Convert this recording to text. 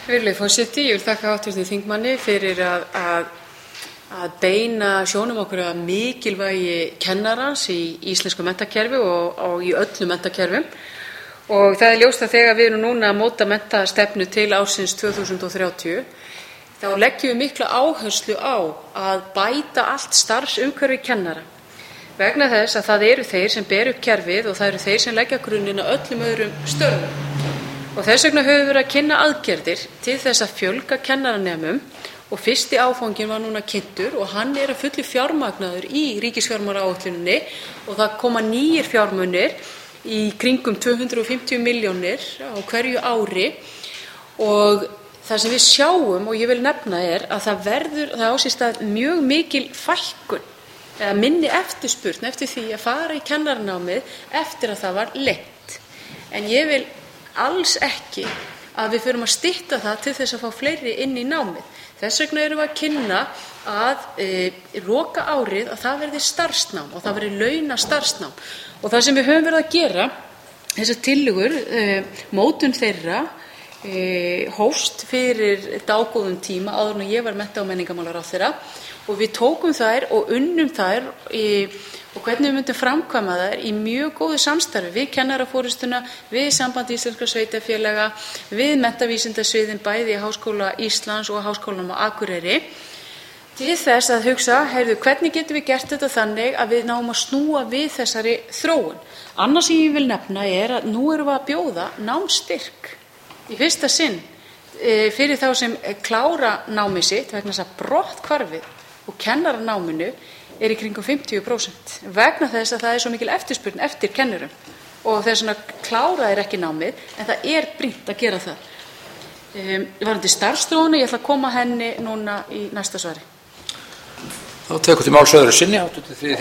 Virðulegi forseti, ég vil þakka hv. þingmanni fyrir að beina sjónum okkur að mikilvægi kennarans í íslensku menntakerfi og í öllum menntakerfum. Og það er ljóst að þegar við erum núna að móta menntastefnu til ársins 2030, þá leggjum við mikla áherslu á að bæta allt starfsumhverfi kennara. Vegna þess að það eru þeir sem bera upp kerfið og það eru þeir sem leggja grunninn að öllum öðrum störfum. Og þess vegna höfum við verið að kynna aðgerðir til þess að fjölga kennaranemum og fyrsti áfanginn var núna kynntur og hann er að fullu fjármagnaður í ríkisfjármálaáætluninni og það koma nýir fjármunir í kringum 250 milljónir á hverju ári og það sem við sjáum og ég vil nefna er að það á sér stað mjög mikil fækkun eða minni eftirspurn eftir því að fara í kennaranámið eftir að það var lengt. En ég vil alls ekki að við förum að stytta það til þess að fá fleiri inn í námið. Þess vegna erum við að kynna að loka árið að það verði starfsnám og það verði launastarfsnám. Og það sem við höfum verið að gera, þessar tillögur, mótun þeirra, hófst fyrir dágóðum tíma áður en ég var mennta- og menningarmálaráðherra og við tókum þær og unnum þær og hvernig við myndum framkvæma þær í mjög góðu samstarfi við kennaraforystuna, við Samband íslenskra sveitarfélaga, við menntavísindasviðin bæði í Háskóla Íslands og Háskólanum á Akureyri til þess að hugsa, hvernig getum við gert þetta þannig að við náum að snúa við þessari þróun. Annars sem ég vil nefna er að nú erum við að bjóða námsstyrk í fyrsta sinn fyrir þá sem klára námið sitt vegna þess að brotthvarfið og kennaranáminu er í kringum 50% vegna þess að það er svo mikil eftirspurn eftir kennurum og þess vegna klára þeir ekki námið en það er brýnt að gera það. Varðandi starfsþróun, ég ætla að koma henni núna í næsta svari. Þá tekur til máls öðru sinni, hv.